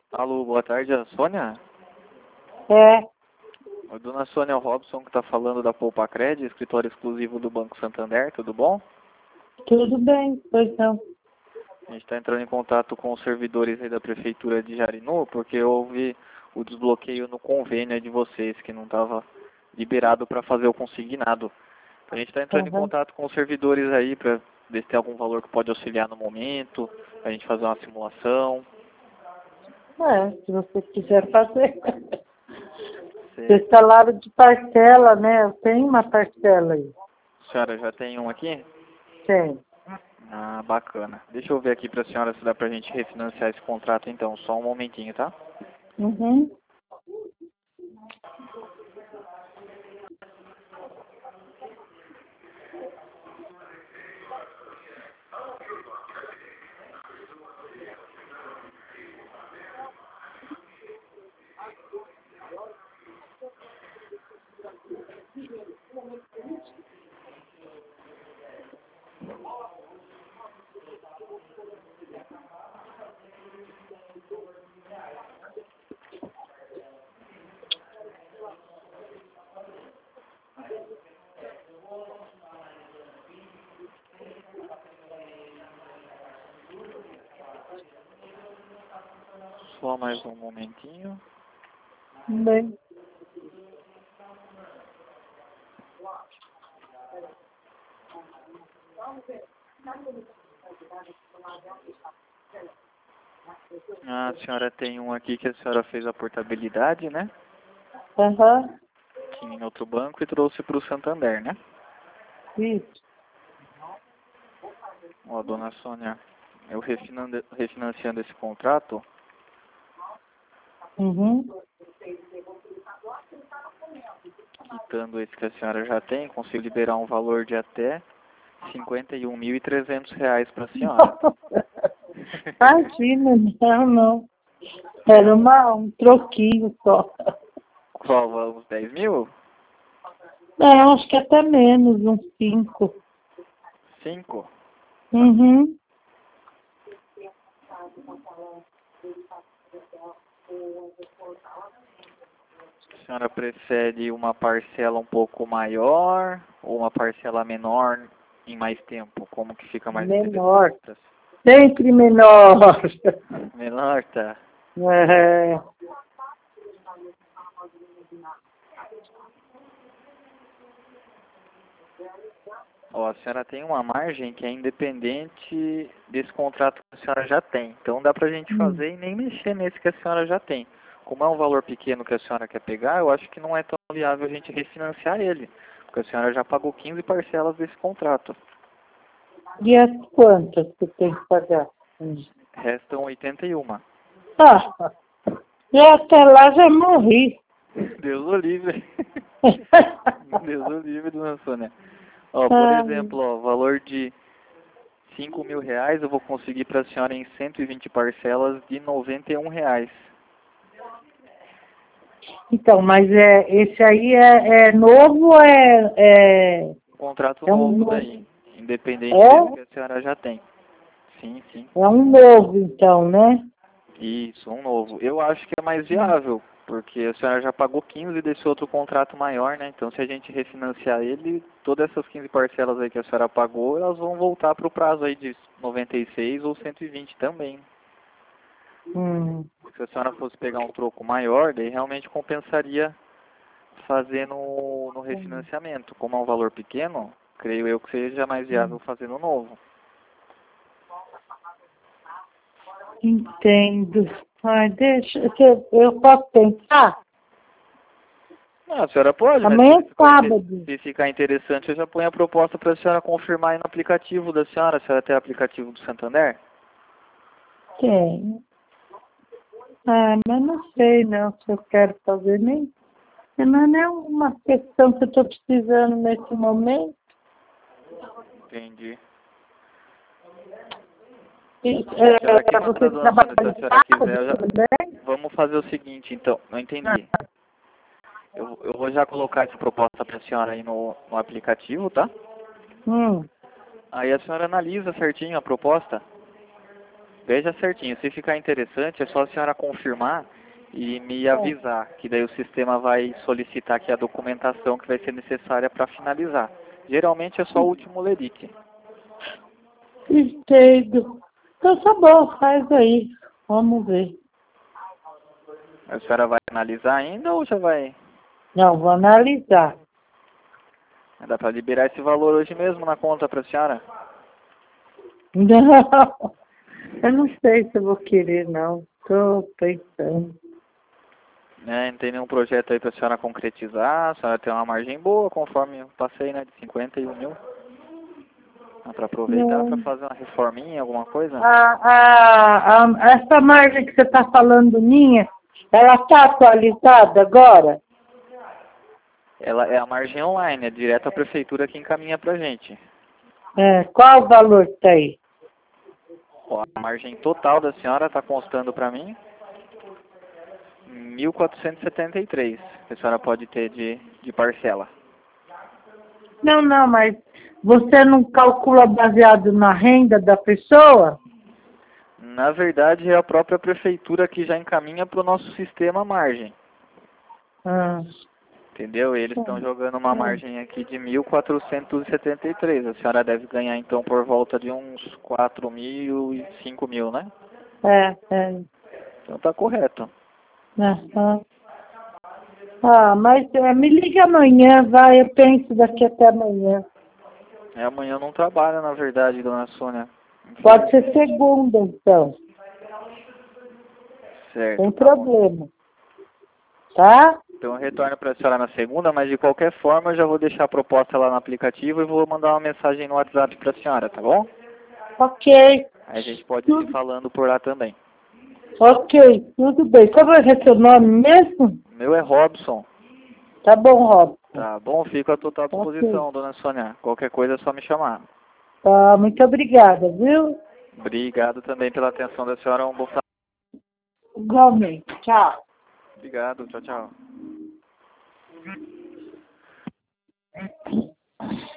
Alô, boa tarde, a Sônia? É, A dona Sônia Robson que está falando da Poupa Cred, escritório exclusivo do Banco Santander, tudo bom? tudo bem, pois não. A gente está entrando em contato com os servidores aí da Prefeitura de Jarinu, porque houve o desbloqueio no convênio aí de vocês, que não estava liberado para fazer o consignado. A gente está entrando em Uhum. contato com os servidores aí para ver se tem algum valor que pode auxiliar no momento, a gente fazer uma simulação. É, se você quiser fazer. Você, Vocês falaram de parcela, né? Eu tenho uma parcela aí. a senhora já tem um aqui? Tem. Ah, bacana. Deixa eu ver aqui para a senhora se dá para a gente refinanciar esse contrato então. Só um momentinho, tá? Uhum. Só mais um momentinho. Bem. Ah, a senhora tem um aqui que a senhora fez a portabilidade, né? Aham. Tinha em outro banco e trouxe para o Santander, né? Isso. Ó, dona Sônia, eu refinanciando esse contrato, Uhum. quitando esse que a senhora já tem, consigo liberar um valor de até R$ 51.300 para a senhora. Imagina, não, não. Era um troquinho só. Qual? Uns 10 mil? Não, acho que até menos, uns 5. 5? Uhum. A senhora prefere uma parcela um pouco maior ou uma parcela menor em mais tempo? Como que fica mais Menor. interessante? Sempre menor. Menor, tá? É. Ó, a senhora tem uma margem que é independente desse contrato que a senhora já tem. Então dá pra gente Hum. fazer e nem mexer nesse que a senhora já tem. Como é um valor pequeno que a senhora quer pegar, eu acho que não é tão viável a gente refinanciar ele. Porque a senhora já pagou 15 parcelas desse contrato. E as quantas que tem que pagar? Restam 81. Ah, eu até lá já morri. Deus o livre. Deus o livre, dona Sônia. Ó, por Ai, exemplo, ó, valor de R$ 5.000 eu vou conseguir para a senhora em 120 parcelas de R$ 91. então, mas esse aí é novo ou Contrato é um novo novo? daí, independente desse que a É? senhora já tem. Sim, sim. É um novo, então, né? Isso, um novo. Eu acho que é mais viável, porque a senhora já pagou 15 desse outro contrato maior, né? Então, se a gente refinanciar ele, todas essas 15 parcelas aí que a senhora pagou, elas vão voltar para o prazo aí de 96 ou 120 também. Hum, Se a senhora fosse pegar um troco maior, daí realmente compensaria fazer no refinanciamento. Como é um valor pequeno, creio eu que seja mais viável fazer no novo. entendo. Ai, deixa, eu posso pensar? Não, a senhora pode, mas Amanhã é sábado. se ficar interessante, eu já ponho a proposta para a senhora confirmar aí no aplicativo da senhora. A senhora tem aplicativo do Santander? Tem. Ah, mas não sei não se eu quero fazer nem. Não é uma questão que eu estou precisando nesse momento. Entendi. Se a senhora quer mandar, Você dona trabalha Sônia, se a de senhora sábado quiser, também? vamos fazer o seguinte, então. Não entendi. Eu vou já colocar essa proposta para a senhora aí no aplicativo, tá? Hum, Aí a senhora analisa certinho a proposta. Veja certinho, se ficar interessante, é só a senhora confirmar e me avisar, que daí o sistema vai solicitar aqui a documentação que vai ser necessária para finalizar. Geralmente é só o último LEDIC. Entendo. Então tá bom, faz aí. Vamos ver. A senhora vai analisar ainda ou já vai? Não, vou analisar. Dá para liberar esse valor hoje mesmo na conta para a senhora? Não, eu não sei se eu vou querer, não. Estou pensando. Não tem nenhum projeto aí para a senhora concretizar? A senhora tem uma margem boa, conforme eu passei, né, de 51 mil. Dá para aproveitar para Não. fazer uma reforminha, alguma coisa? Essa margem que você está falando minha, ela está atualizada agora? Ela é a margem online, é direto à prefeitura que encaminha pra gente. Qual o valor que está aí? Ó, a margem total da senhora está constando para mim 1.473, que a senhora pode ter de parcela. Não, mas você não calcula baseado na renda da pessoa? Na verdade, é a própria prefeitura que já encaminha para o nosso sistema a margem. Ah, Entendeu? Eles estão jogando uma margem aqui de 1.473. A senhora deve ganhar, então, por volta de uns 4 mil e 5 mil, né? é. Então tá correto. Aham. Mas me liga amanhã, vai, eu penso daqui até amanhã. Amanhã eu não trabalho, na verdade, dona Sônia. Pode ser segunda, então. Certo. Sem Tá bom. problema. Tá? Então eu retorno para a senhora na segunda, mas de qualquer forma eu já vou deixar a proposta lá no aplicativo e vou mandar uma mensagem no WhatsApp para a senhora, tá bom? Ok. Aí a gente pode ir se falando por lá também. Ok, tudo bem. Como é que é seu nome mesmo? O meu é Robson. Tá bom, Rob. Tá bom? Fico à total disposição, dona Sônia. Qualquer coisa é só me chamar. Tá, muito obrigada, viu? Obrigado também pela atenção da senhora. Um bom sábado. Igualmente. Tchau. Obrigado. Tchau, tchau.